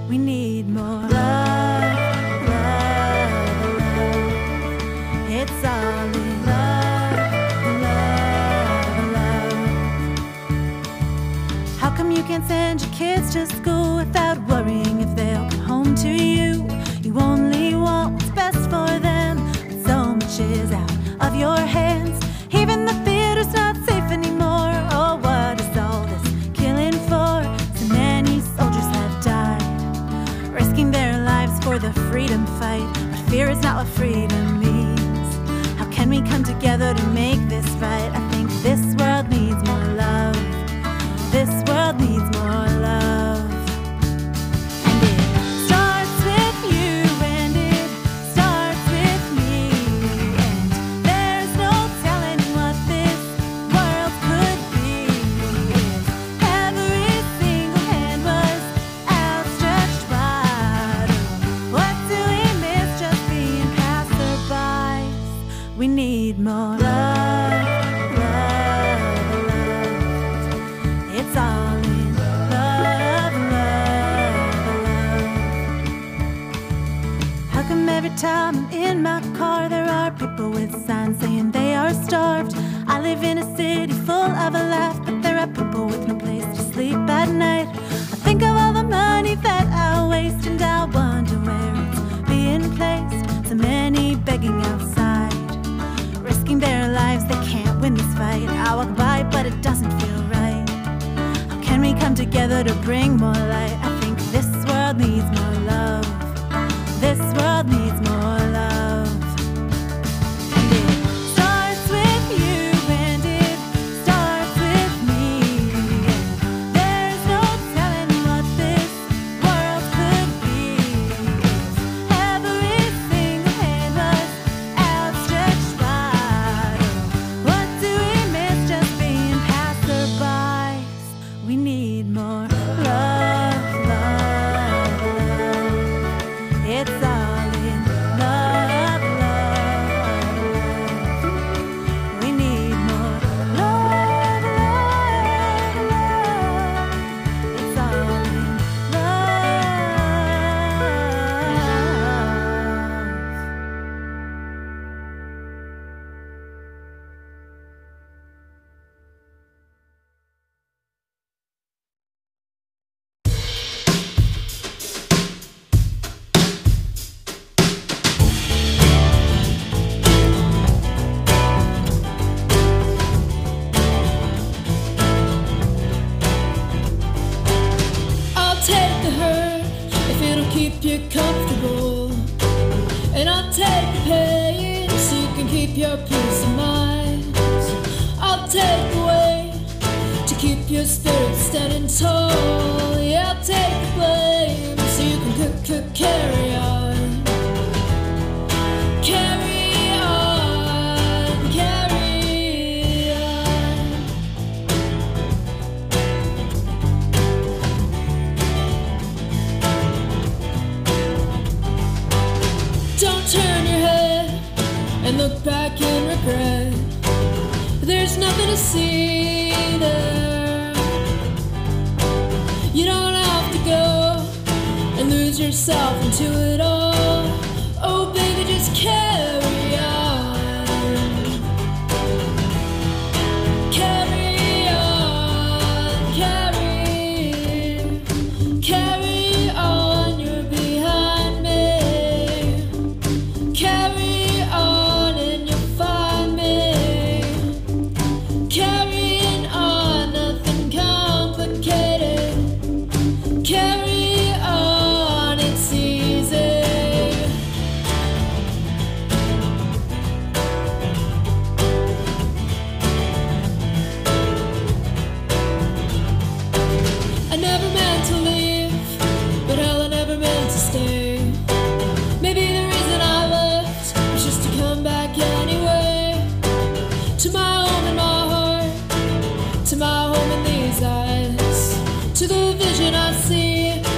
We need more love, love, love. It's all in love, love, love. How come you can't send your kids to school without worrying if they'll come home to you? You only want what's best for them, but so much is out of your hands. Even the theater's not safe anymore. Oh, what is all this killing for? So many soldiers have died, risking their lives for the freedom fight. But fear is not what freedom means. How can we come together to make this right? I think this world needs more love. This world needs more love. And it starts with you, and it starts with me. And there's no telling what this world could be if every single hand was outstretched wide. What do we miss just being passerbys? We need more love, love, love. It's all in love, love, love. How come every time I'm in my car there are people with signs saying they are starved? I live in a city full of a laugh, but there are people with no place to sleep at night. I think of all the money that I waste, and I wonder where it's being placed. So many begging outside, risking their lives, they can't win this fight. I walk by, but it doesn't feel right. How can we come together to bring more light? I think this world needs more love. This world needs more love. And it starts with you, and it starts with me. And there's no telling what this world could be if every single hand was outstretched wide. What do we miss just being passerbys? We need more love, love, love. It's all in love, love, love. We need more love, love, love. It's all in love. I'll take the hurt if it'll keep you comfortable, and I'll take the pain so you can keep your peace of mind. I'll take the weight to keep your spirit standing tall. Yeah, I'll take the blame so you can carry on. Carry on, carry on. Don't turn your head and look back in regret. There's nothing to see there. You don't have to go and lose yourself into it all. Oh baby, just carry on. Carry on, carry on, you're behind me. Carry on and you'll find me. Carrying on, nothing complicated. Carry on, it's easy. I never meant to leave, but hell, I never meant to stay. Maybe the reason I left was just to come back anyway. To my home in my heart, to my home in these eyes, to the vision I see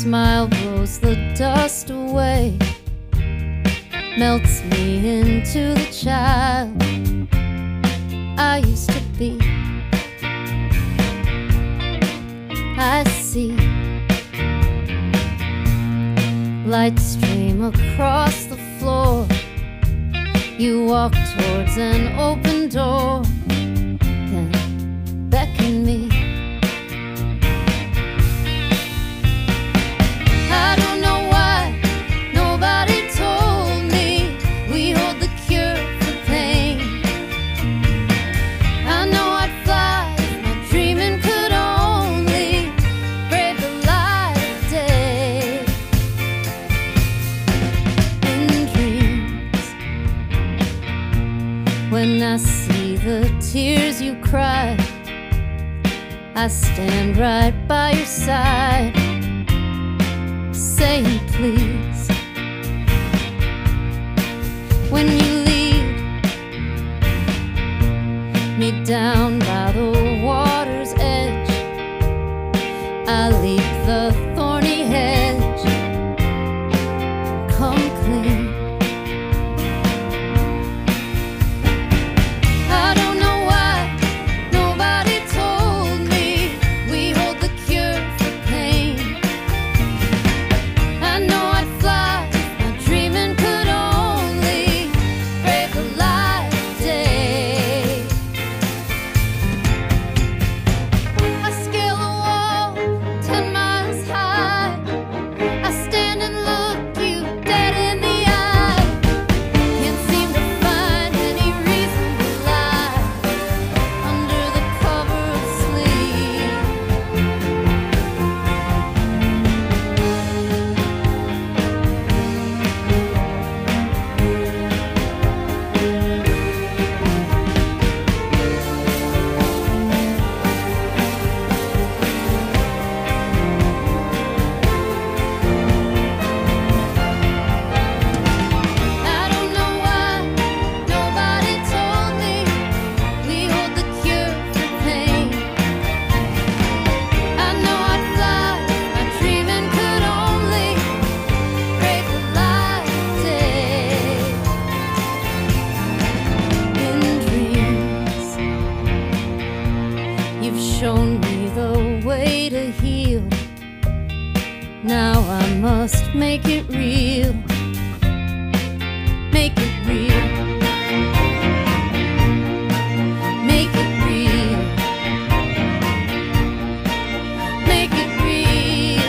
smile blows the dust away, melts me into the child I used to be. I see light stream across the floor. You walk towards an open door, then beckon me. I don't know why nobody told me we hold the cure for pain. I know I'd fly if my dreaming could only brave the light of day. In dreams, when I see the tears you cry, I stand right by your side, saying please. When you lead me down by the water's edge, I leap the thorny hedge, come clean. I don't know why nobody told me we hold the cure for pain. I know I'd fly if my dreaming could only brave the light of day. I scale a wall 10 miles high. I stand and look you dead in the eye. Can't seem to find any reason to lie under the cover of sleep. I don't know why nobody told me we hold the cure for pain. I know I'd fly if my dreaming could only brave the light of day. In dreams, you've shown me the way to heal. Now I must make it real. Make it real. Make it real. Make it real.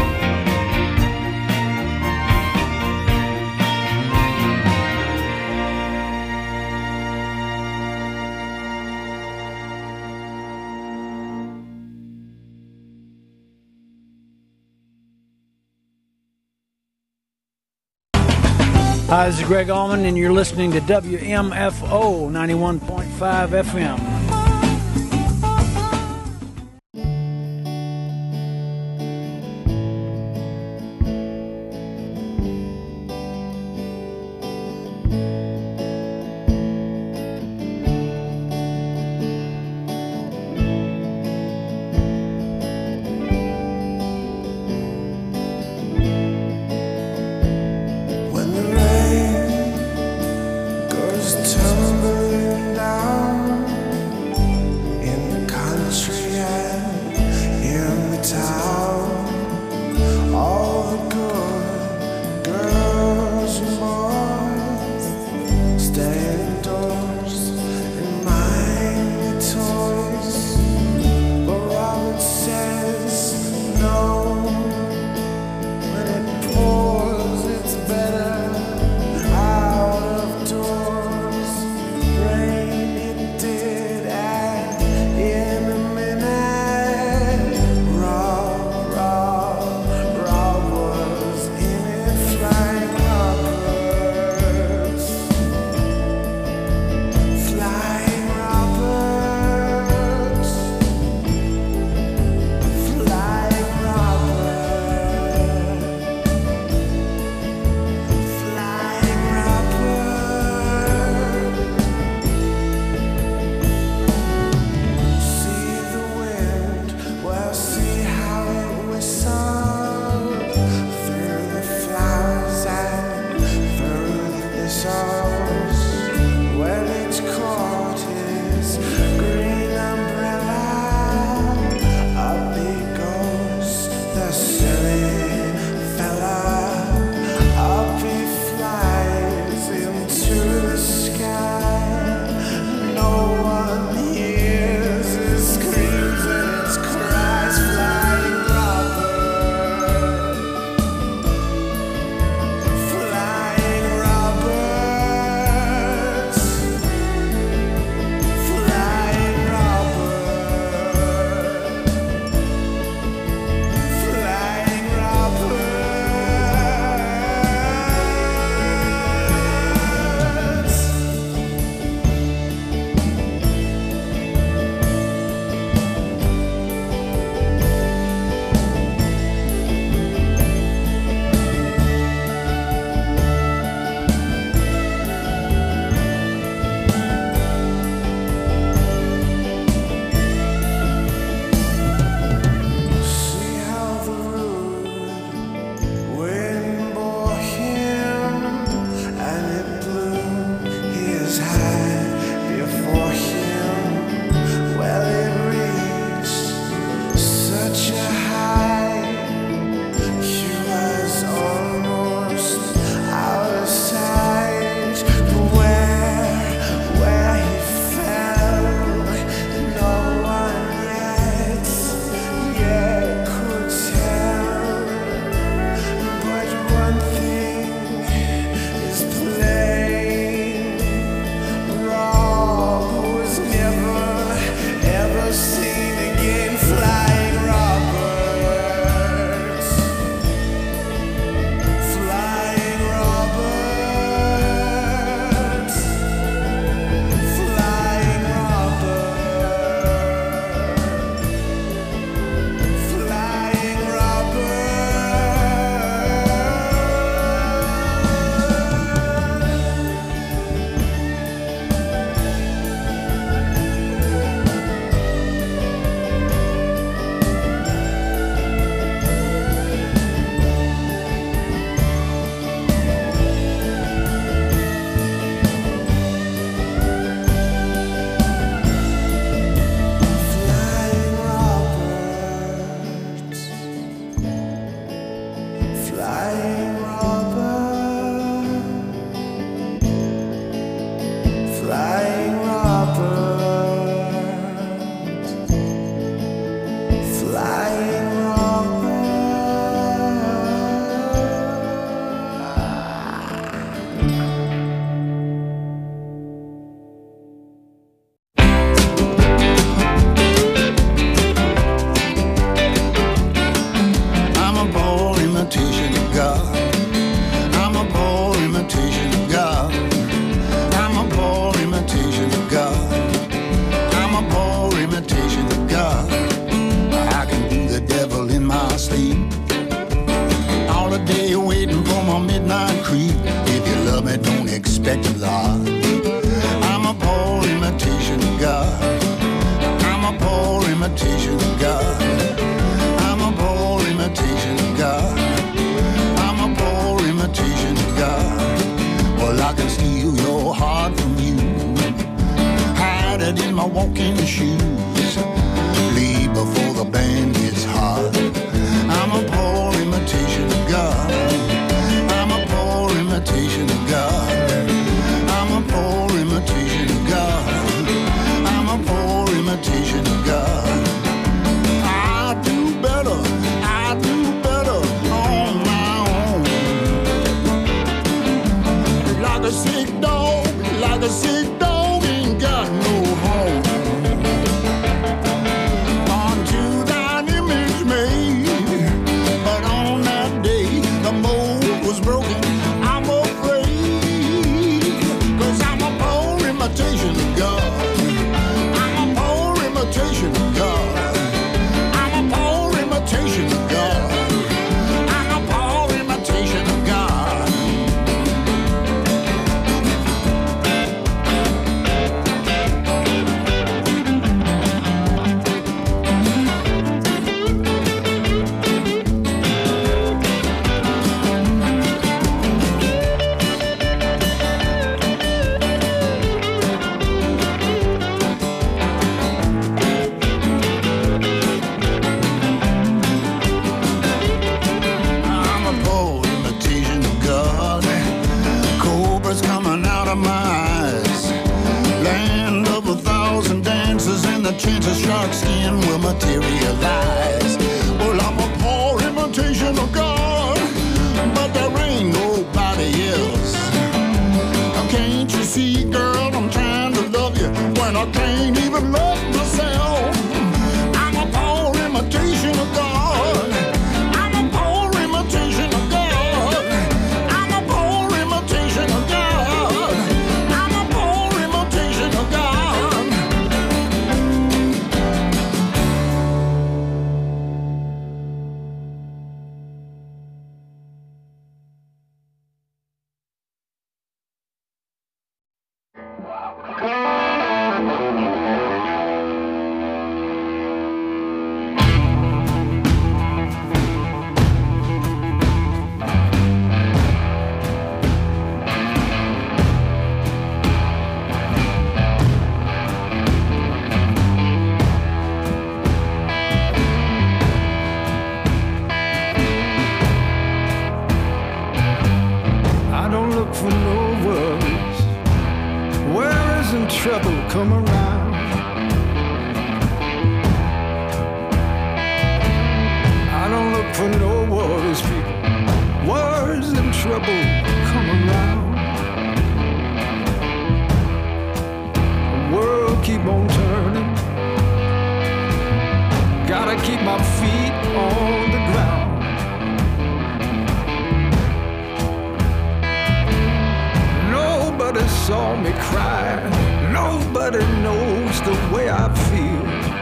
Hi, this is Greg Allman, and you're listening to WMFO 91.5 FM. When the rain goes tumbling down in the country and in the town, all the good girls and boys stars when each court is green umbrella. Up he goes, the silly fella. Up he flies into the sky. No one hears his screams and his cries. Flying robber, flying robbers, flying robber, flying robbers. See how the rude wind bore him, and it blew his high before him. Well, it reached such a height, he was almost out of sight. But where he fell, no one yet could tell. But one thing is plain: Rob was never ever seen again. Flying robbers, flying robbers, flying robbers, flying robbers. Flying robbers, flying robbers, flying robbers, flying robbers. I'm a poor imitation of God. I'm a poor imitation of God. I'm a poor imitation of God. I'm a poor imitation of God. I can do the devil in my sleep. All the day waiting for my midnight creep. If you love me, don't expect a lot. I'm a poor imitation of God. I'm a poor imitation of God. I'm a poor imitation of God. I'm a poor imitation of God. Well, I can steal your heart from you, hide it in my walking shoes, leave before the band gets hot. I'm a poor imitation of God. I'm a poor imitation of God. I'm a poor imitation of God. I'm a poor imitation of God. I do better on my own. Like a sick dog ain't got no home. Unto thine image made, but on that day the mold was broken. I'm afraid, 'cause I'm a poor imitation of God. I'm a poor imitation of God. I'm a poor imitation of God. I'm a poor imitation of God. out of my eyes. Land of a thousand dances and the chances shark skin will materialize. Well, I'm a poor imitation of God, but there ain't nobody else. Can't you see, girl, I'm trying to love you when I can't even love myself. I'm a poor imitation of God. I'm a poor imitation of God. I'm a poor imitation of God. I'm a poor imitation of God. I don't look for no worries. Where isn't trouble come around? I don't look for no worries, people. Worries and trouble come around. The world keep on turning. Gotta keep my feet on the ground. Nobody saw me cry. Nobody knows the way I feel.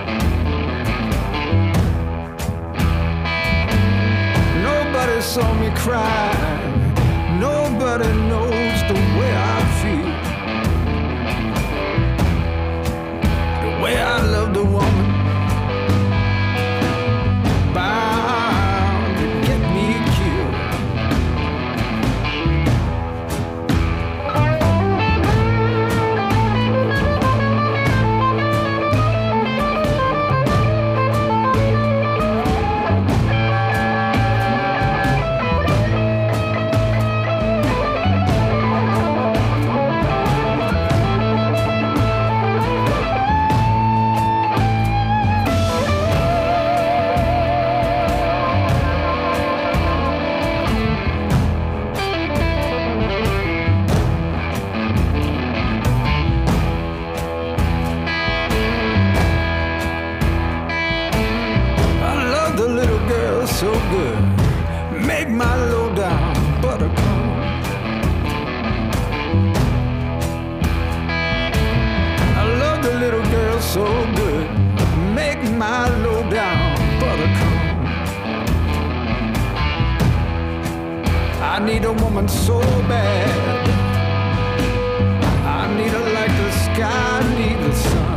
Nobody saw me cry. Nobody knows the way I feel. The way I love the woman bound to get me killed. So good, make my low down buttercomb. I love the little girl so good, make my low down buttercomb. I need a woman so bad, I need her like the sky need the sun.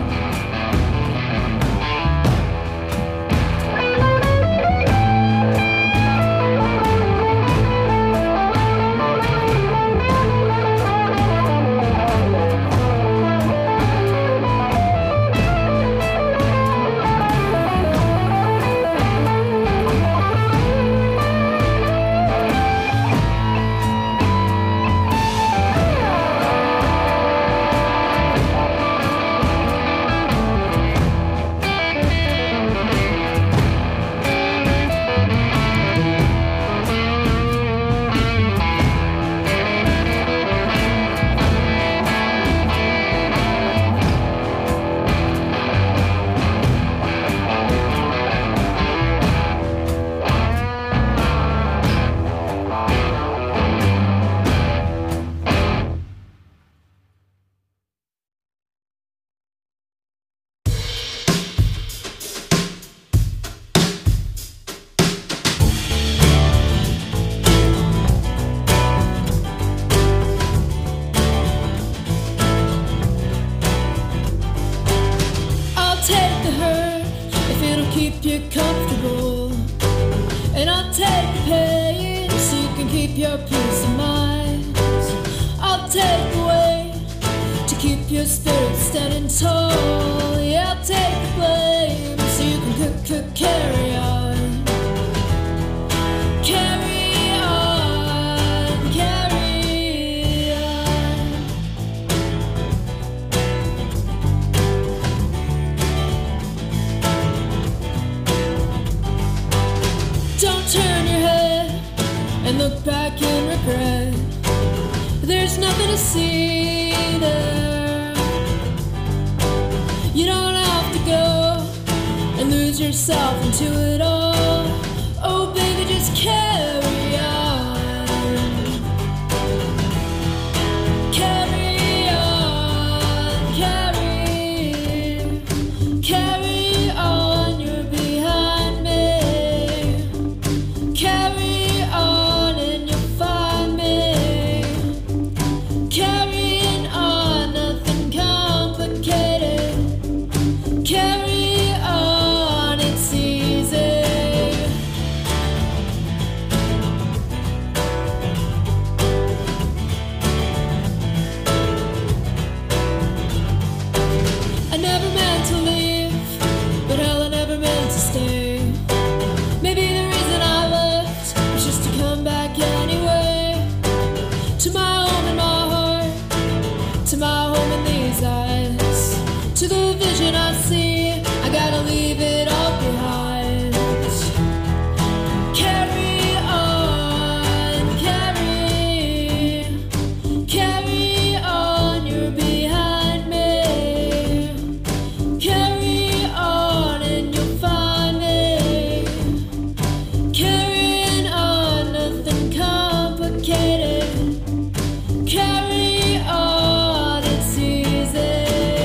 keep you comfortable, and I'll take the pain so you can keep your peace of mind. I'll take the weight to keep your spirit standing tall. Yeah, I'll take the blame so you can carry on. Carry on, carry on. regret. There's nothing to see there. You don't have to go and lose yourself into it all. Oh baby, just carry on. Carry on, carry on, you're behind me. Carry on and you'll find me. Carrying on, nothing complicated. Carry on, it's easy. I never meant to leave, but hell, I never meant to stay. Maybe the reason I left was just to come back anyway. To my home in my heart, to my home in these eyes, to the vision I see, I gotta leave it all behind. Carry on, carry on, you're behind me. Carry on and you'll find me. Carrying on, nothing complicated. Carry on, it's easy.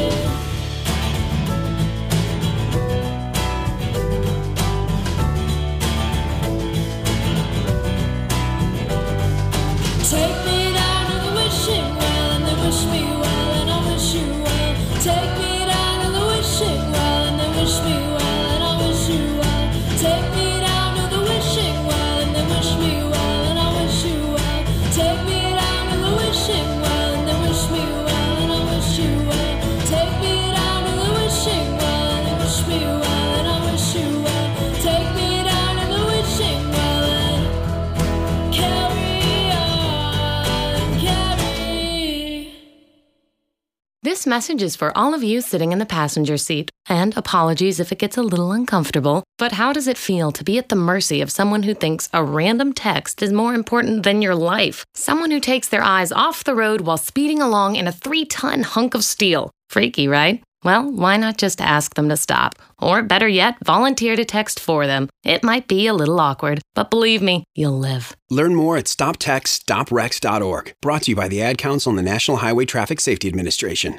Take me down to the wishing well and then wish me well and I'll wish you well. Take me down to the wishing well and then wish me well and I'll wish you well. Take me down to the wishing well and then wish me well and I'll wish you well. Take me down to the wishing well and then wish me well and I'll wish you well. Take me down to the wishing well and then wish me well and I'll wish you well. Take me down to the wishing well and carry on, carry. This message is for all of you sitting in the passenger seat. And apologies if it gets a little uncomfortable, but how does it feel to be at the mercy of someone who thinks a random text is more important than your life? Someone who takes their eyes off the road while speeding along in a 3-ton hunk of steel. Freaky, right? Well, why not just ask them to stop? Or better yet, volunteer to text for them. It might be a little awkward, but believe me, you'll live. Learn more at stoptextstoprex.org. Brought to you by the Ad Council and the National Highway Traffic Safety Administration.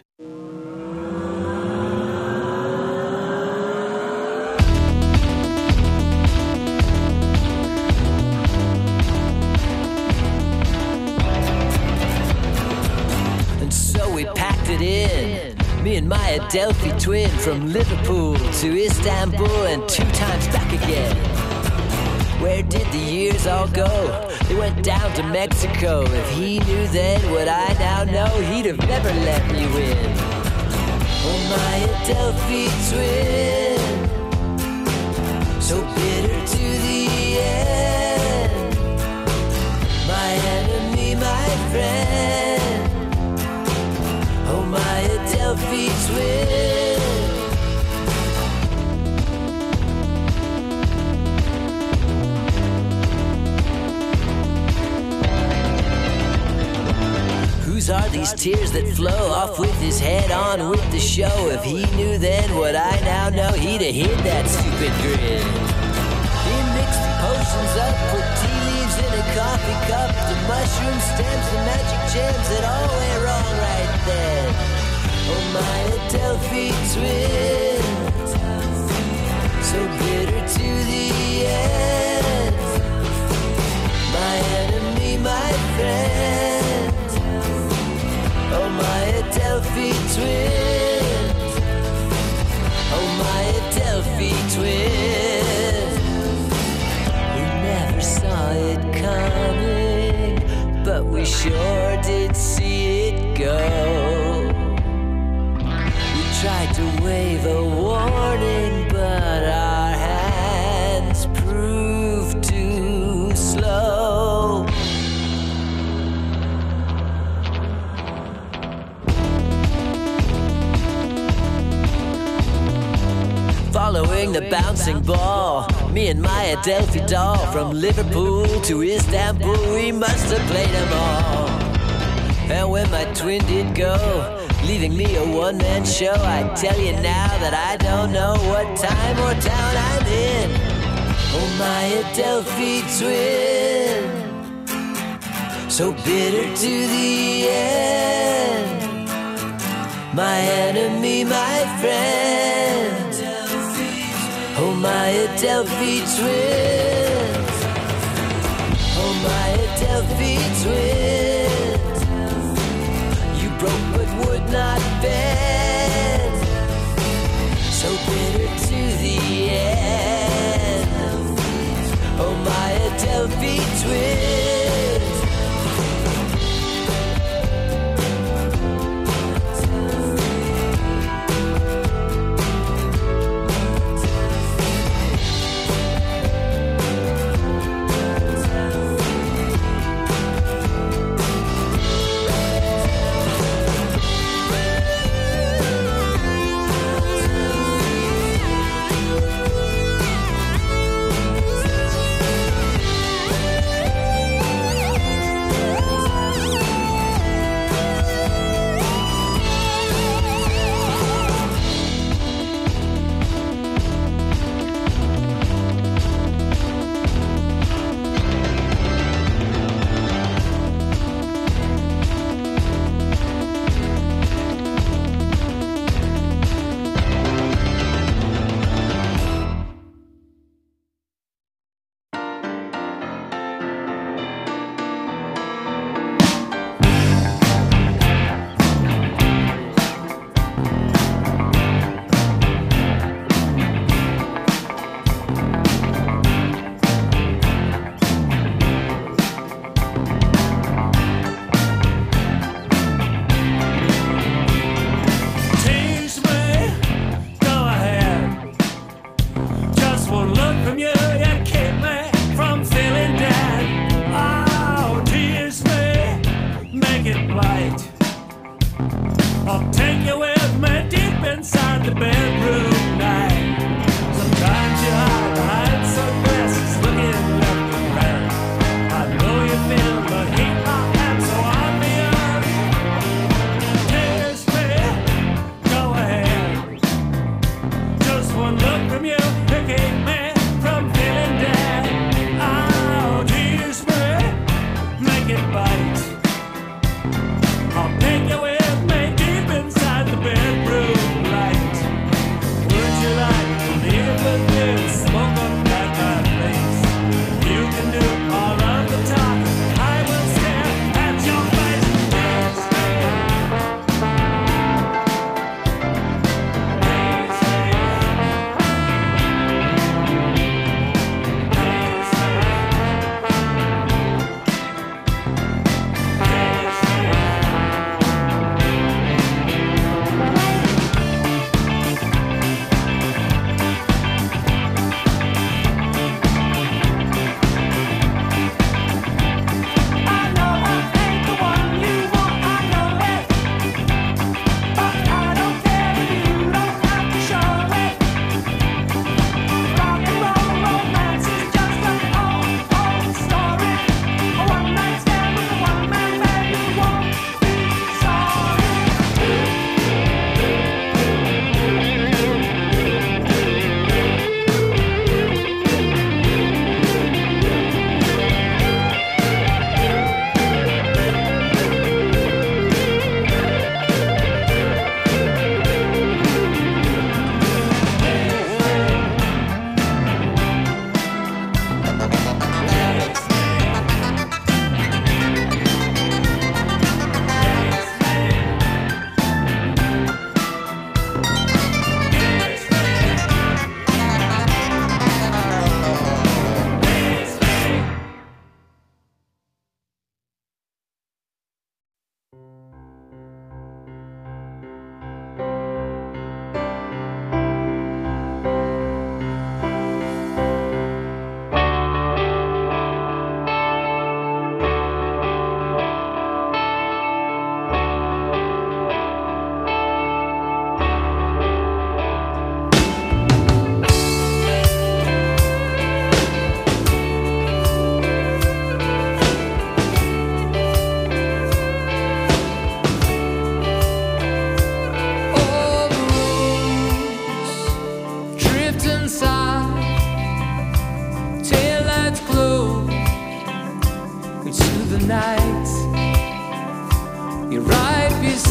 And so we packed it in. Me and my Adelphi twin from Liverpool to Istanbul and 2 times back again. Where did the years all go? They went down to Mexico. If he knew then what I now know, he'd have never let me win. Oh, my Adelphi twin, so bitter to the end. My enemy, my friend. Oh, my Adelphi twin. Whose are these tears that flow off with his head on with the show? If he knew then what I now know, he'd have hid that stupid grin. He mixed the potions up, put tea leaves in a coffee cup, the mushroom stems, the magic gems that all went wrong right then. Oh, my Adelphi twin, so bitter to the end. My enemy, my friend. Oh, my Adelphi twin. Oh, my Adelphi twin. We never saw it coming, but we sure did see it go. We tried to wave a warning, but our hands proved too slow. following the bouncing ball. Me and my Adelphi doll, from Liverpool to Istanbul, we must have played them all. And when my twin did go, leaving me a one-man show, I tell you now that I don't know what time or town I'm in. Oh, my Adelphi twin, so bitter to the end. My enemy, my friend. Oh, my Adelphi twins. Oh, my Adelphi twins. You broke but would not bend. So bitter to the end. Oh, my Adelphi twins. I'll take you with me deep inside the bedroom light.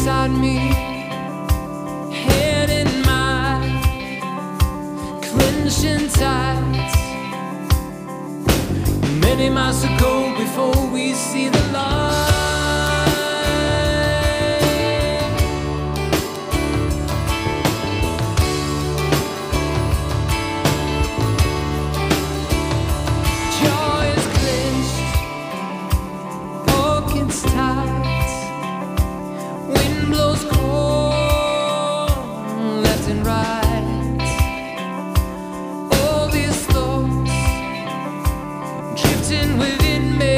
beside me, head in my clenching tight. Many miles to go before we see the light. Jaw is clenched, pockets tight. Wind blows cold, left and right. All these thoughts drifting within me,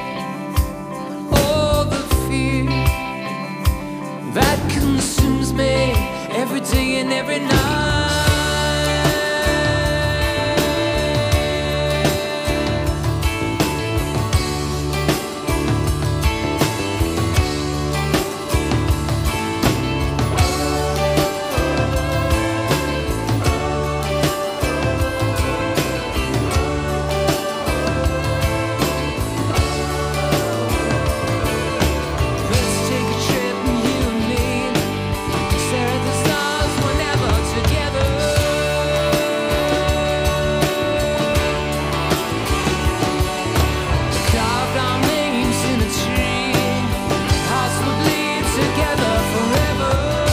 all the fear that consumes me every day and every night. Let's take a trip, you and me, stare at the stars whenever together. Carved our names in a tree, hearts will bleed together forever.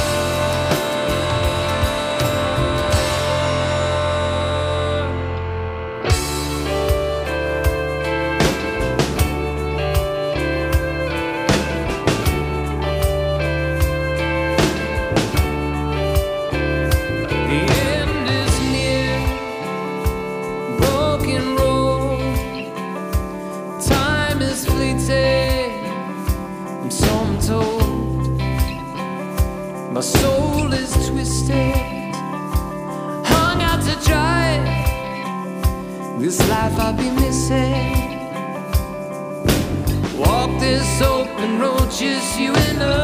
The end is near, broken road. Time is fleeting, and so I'm told. My soul is twisted, hung out to dry. This life I'll be missing. Walk this open road, just you and I.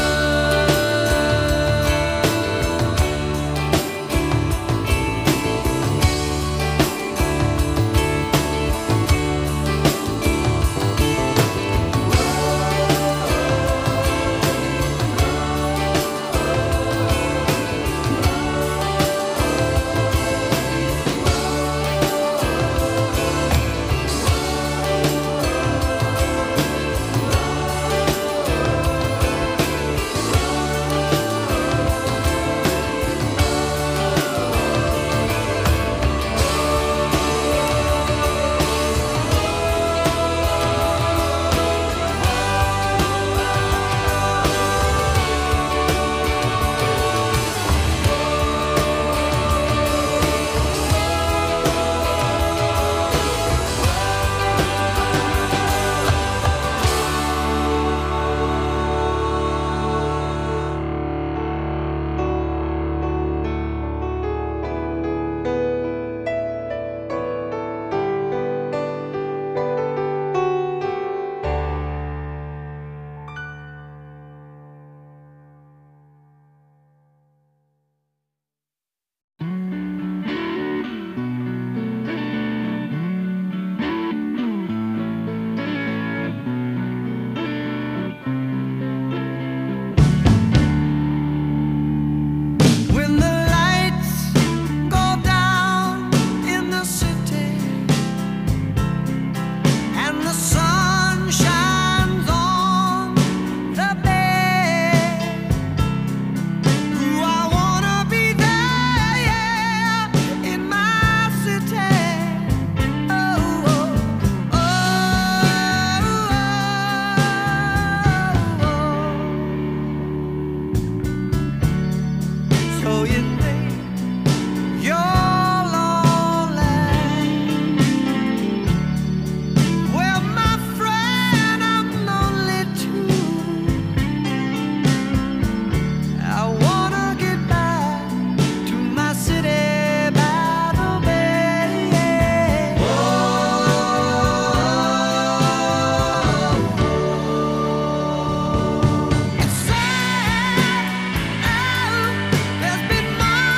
When the lights go down in the city and the sun shines on the bay, ooh, I wanna be there, yeah, in my city. Oh, oh, so you think you're lonely? Well, my friend, I'm lonely too. I wanna get back to my city by the bay. It's sad, there's been more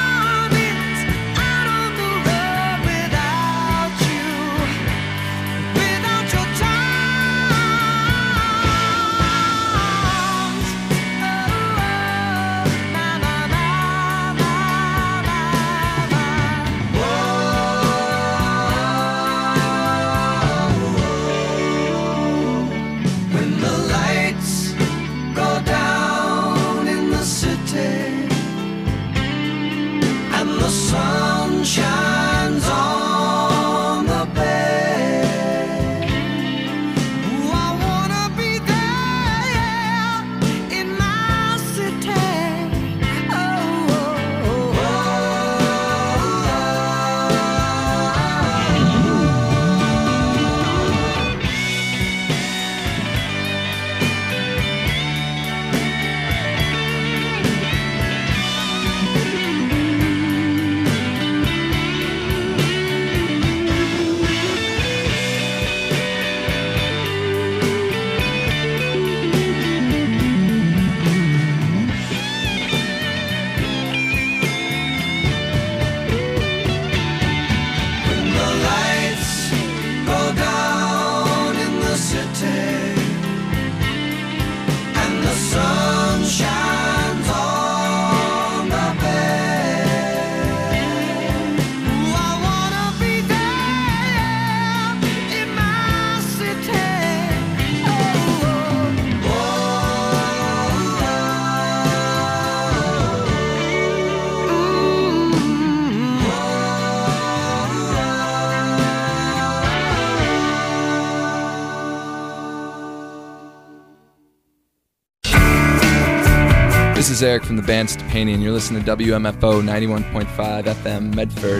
This is Eric from the band Stepanian. You're listening to WMFO 91.5 FM Medford.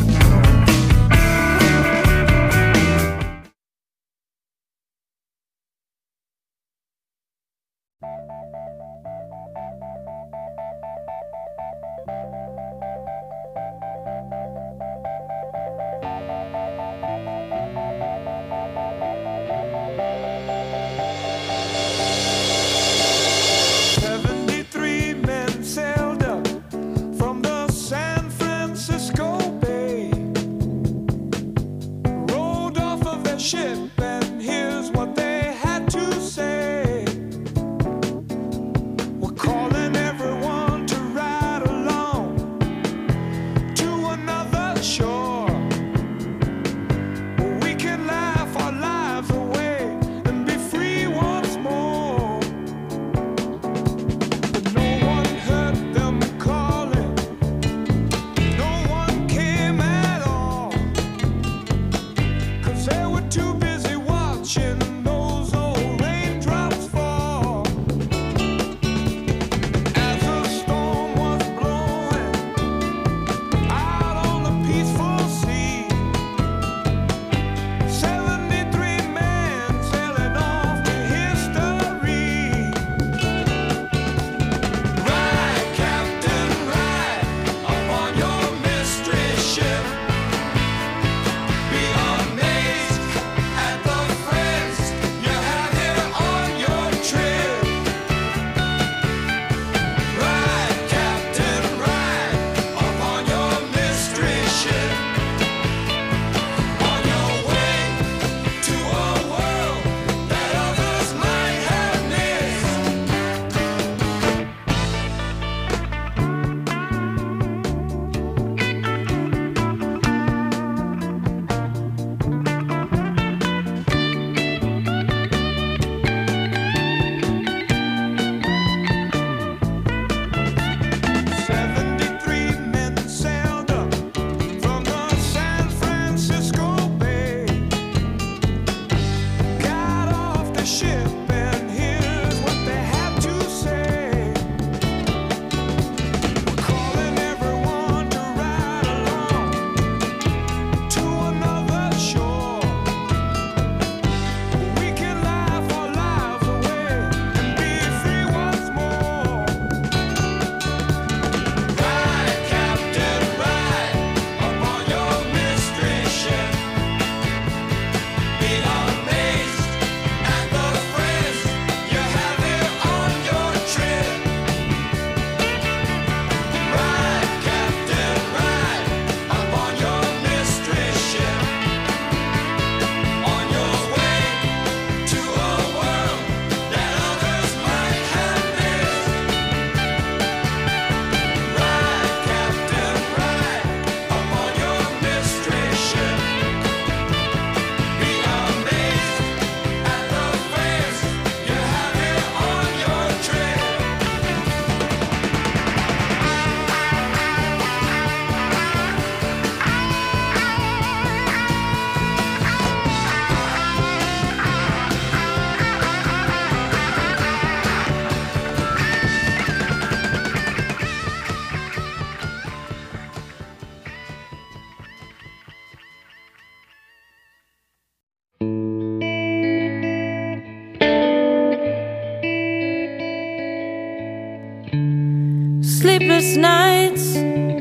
Sleepless nights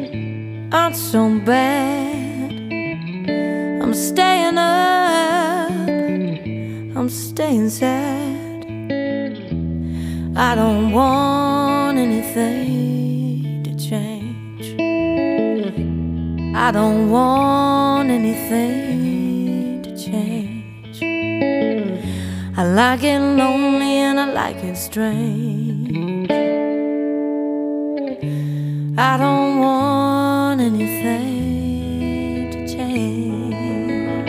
aren't so bad. I'm staying up, I'm staying sad. I don't want anything to change. I don't want anything to change. I like it lonely and I like it strange. I don't want anything to change.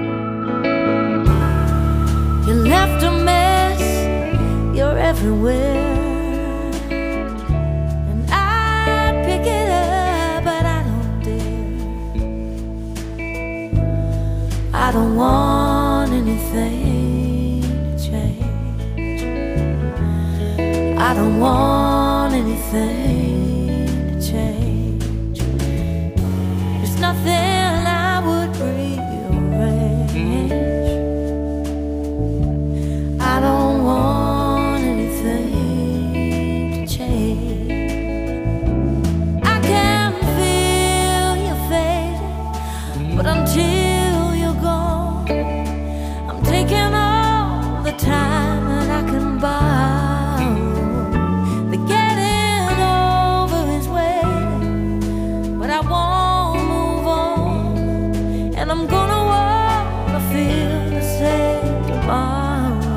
You left a mess, you're everywhere, and I pick it up, but I don't dare. I don't want anything to change. I don't want anything anything to change. There's nothing I would rearrange. I don't want anything to change. I can feel you fading, but until you're gone, I'm taking all the time that I can borrow. The getting over is waiting, but I won't move on, and I'm gonna wanna feel the same tomorrow.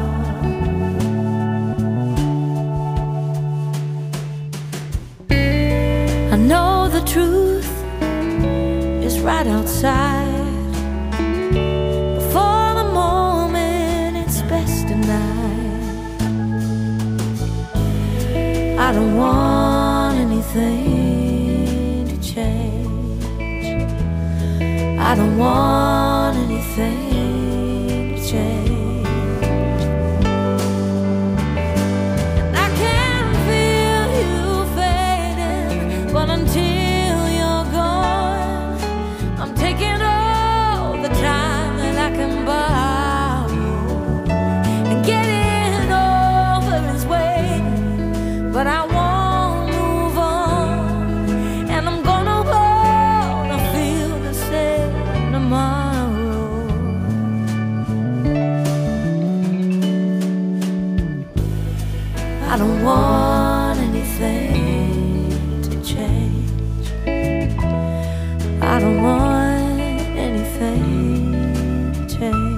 I know the truth is right outside. Before the moment, it's best denied. I don't want anything to change. I don't want anything to change. I can feel you fading, but until you're gone, I'm taking all the time that I can borrow. And getting over is waiting, but I won't move on, and I'm gonna wanna feel the same tomorrow. I don't want anything to change. I don't want anything to change.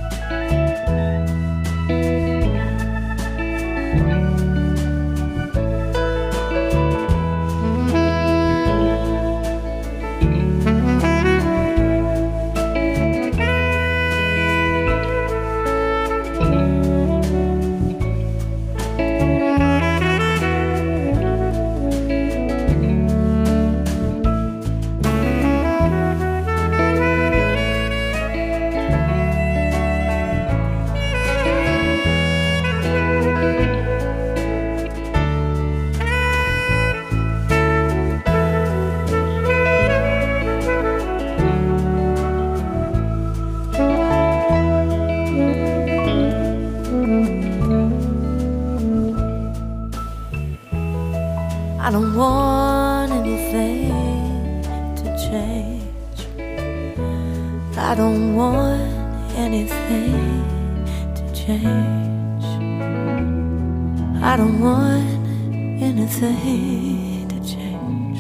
I don't want anything to change. I don't want anything to change. I don't want anything to change.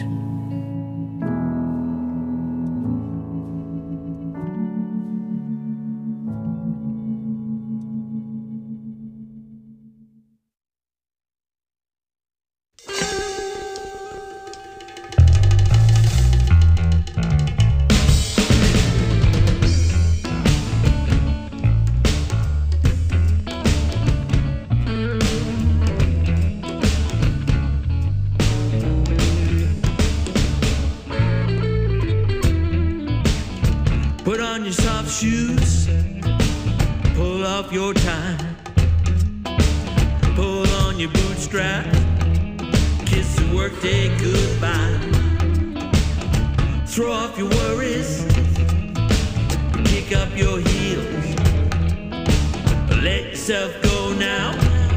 Put on your soft shoes, pull off your tie, pull on your bootstraps, kiss the workday goodbye. Throw off your worries, kick up your heels, let yourself go now,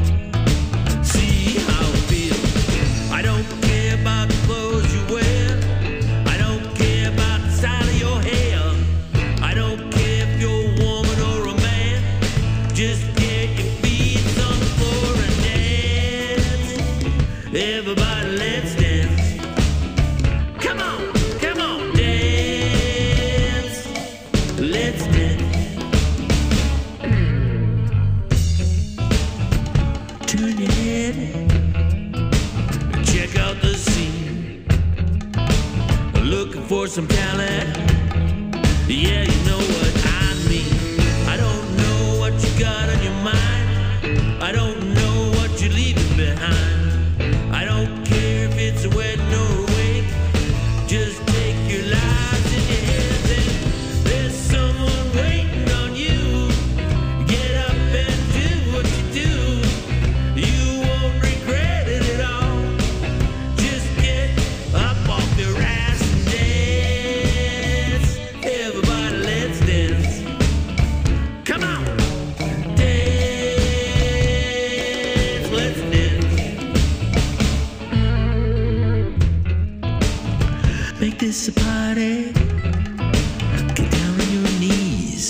see how it feels. I don't care about the clothes you wear, I don't care about the style of your hair. I don't care if you're a woman or a man, just get your feet on the floor and dance. Everybody, let's dance. Come on, dance. Let's dance. Turn your head, check out the scene. Looking for some talent. Yeah, you know what I mean. I don't know what you got on your mind. I don't know what you're leaving behind. I don't care if it's a wedding or a wake. Just take your lives in your hands and there's someone waiting on you. Get up and do what you do. You won't regret it at all. Make this a party. Get down on your knees.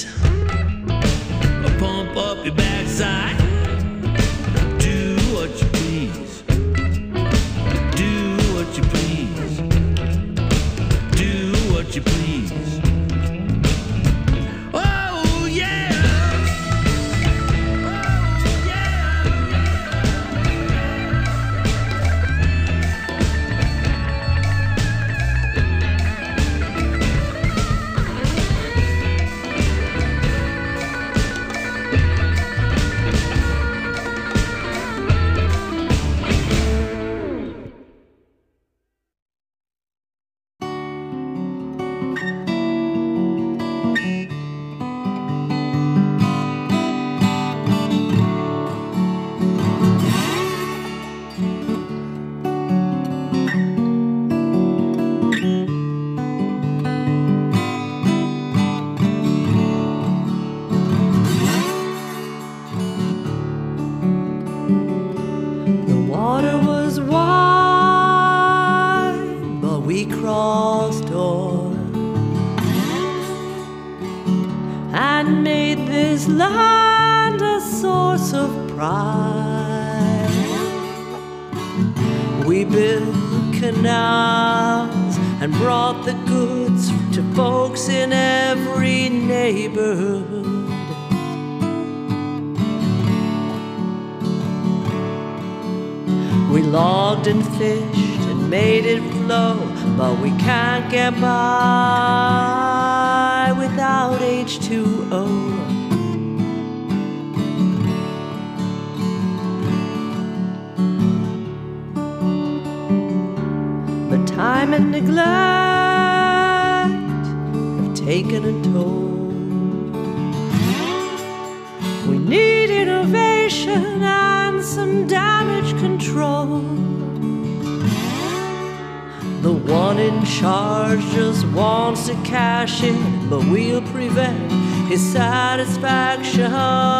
Pump up your backside. Do what you please. Do what you please. Do what you please. Oh yeah. Land a source of pride. We built canals and brought the goods to folks in every neighborhood. We logged and fished and made it flow, but we can't get by without H2O. Time and neglect have taken a toll. We need innovation and some damage control. The one in charge just wants to cash in, but we'll prevent his satisfaction.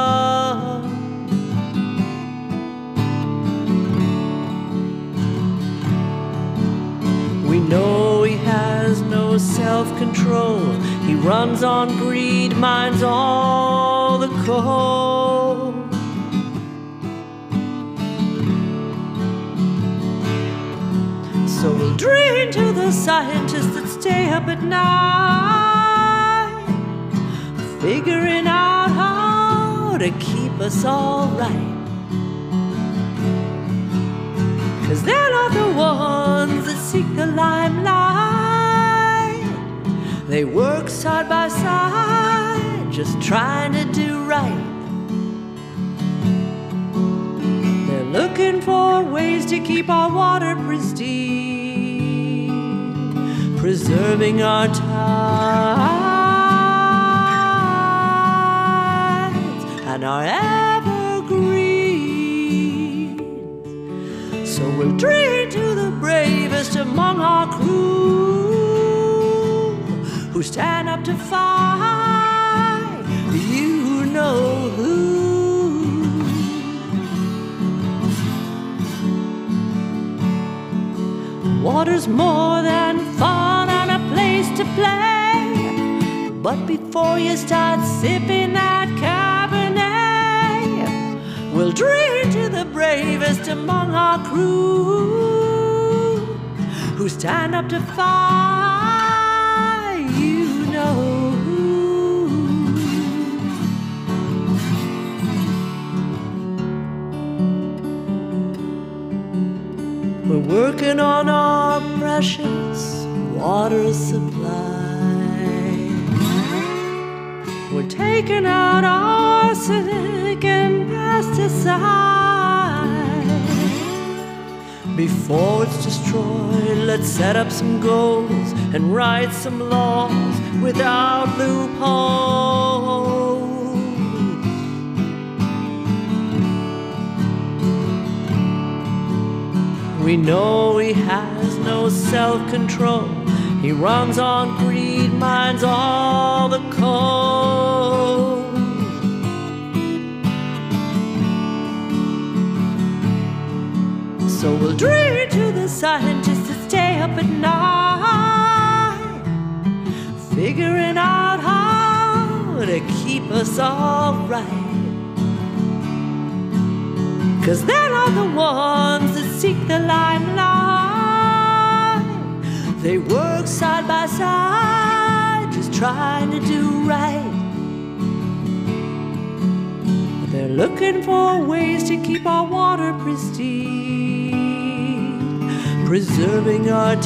We know he has no self-control. He runs on greed, mines all the coal. So we'll drain to the scientists that stay up at night, figuring out how to keep us all right. 'Cause they're not the ones that seek the limelight. They work side by side, just trying to do right. They're looking for ways to keep our water pristine, preserving our tides and our evergreens. So we'll drink to the bravest among our crew, who stand up to fight, you know who. Water's more than fun and a place to play, but before you start sipping that Cabernet, we'll drink to the bravest among our crew, who stand up to fight, you know who. We're working on our precious water supply. We're taking out arsenic and pesticides. Before it's destroyed, let's set up some goals and write some laws without loopholes. We know he has no self-control. He runs on greed, mines all the coal. So we'll drink to the scientists that stay up at night, figuring out how to keep us all right. 'Cause they're not the ones that seek the limelight. They work side by side, just trying to do right. But they're looking for ways to keep our water pristine, preserving our